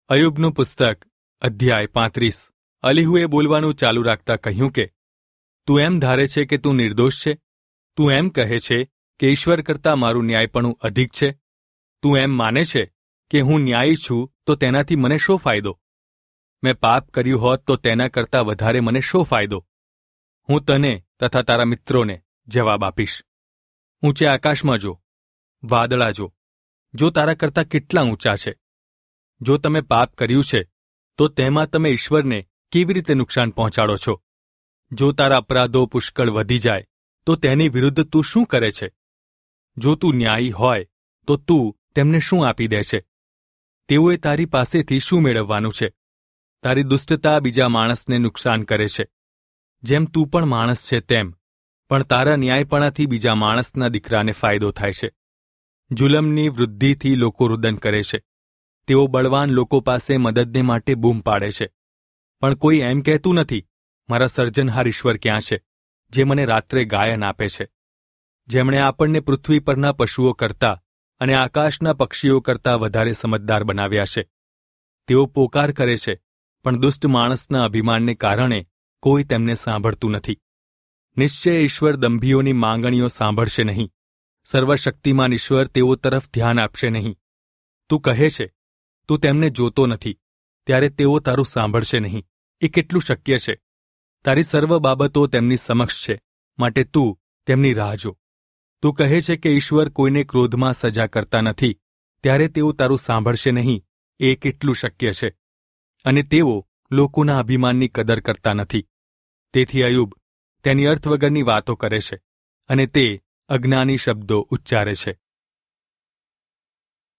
અયુબનું પુસ્તક અધ્યાય 35। અલીહુએ બોલવાનું ચાલુ રાખતા કહ્યું કે તું એમ ધારે છે કે તું નિર્દોષ છે? તું એમ કહે છે કે ઈશ્વર કરતાં મારું ન્યાયપણું અધિક છે? તું એમ માને છે કે હું ન્યાયી છું તો તેનાથી મને શો ફાયદો? મેં પાપ કર્યું હોત તો તેના કરતાં વધારે મને શો ફાયદો? હું તને તથા તારા મિત્રોને જવાબ આપીશ। ઊંચે આકાશમાં જો, વાદળા જો તારા કરતાં કેટલા ઊંચા છે। જો તમે પાપ કર્યું છે તો તેમાં તમે ઈશ્વરને કેવી રીતે નુકસાન પહોંચાડો છો? જો તારા અપરાધો પુષ્કળ વધી જાય તો તેની વિરુદ્ધ તું શું કરે છે? જો તું ન્યાયી હોય તો તું તેમને શું આપી દે છે? તેઓએ તારી પાસેથી શું મેળવવાનું છે? તારી દુષ્ટતા બીજા માણસને નુકસાન કરે છે, જેમ તું પણ માણસ છે તેમ, પણ તારા ન્યાયપણાથી બીજા માણસના દીકરાને ફાયદો થાય છે। જુલમની વૃદ્ધિથી લોકો રુદન કરે છે, તેઓ બળવાન લોકો પાસે મદદને માટે બૂમ પાડે છે, પણ કોઈ એમ કહેતું નથી, મારા સર્જનહાર ઈશ્વર ક્યાં છે, જે મને રાત્રે ગાયન આપે છે, જેમણે આપણને પૃથ્વી પરના પશુઓ કરતાં અને આકાશના પક્ષીઓ કરતાં વધારે સમજદાર બનાવ્યા છે। તેઓ પોકાર કરે છે, પણ દુષ્ટ માણસના અભિમાનને કારણે કોઈ તેમને સાંભળતું નથી। નિશ્ચય ઈશ્વર દંભીઓની માંગણીઓ સાંભળશે નહીં, સર્વશક્તિમાન ઈશ્વર તેઓ તરફ ધ્યાન આપશે નહીં। તું કહે છે તું તેમને જોતો નથી, ત્યારે તેઓ તારું સાંભળશે નહીં, એ કેટલું શક્ય છે? તારી સર્વ બાબતો તેમની સમક્ષ છે, માટે તું તેમની રાહ જો। તું કહે છે કે ઈશ્વર કોઈને ક્રોધમાં સજા કરતા નથી, ત્યારે તેઓ તારું સાંભળશે નહીં, એ કેટલું શક્ય છે? અને તેઓ લોકોના અભિમાનની કદર કરતા નથી। તેથી અયુબ તેની અર્થ વગરની વાતો કરે છે, અને તે અજ્ઞાની શબ્દો ઉચ્ચારે છે।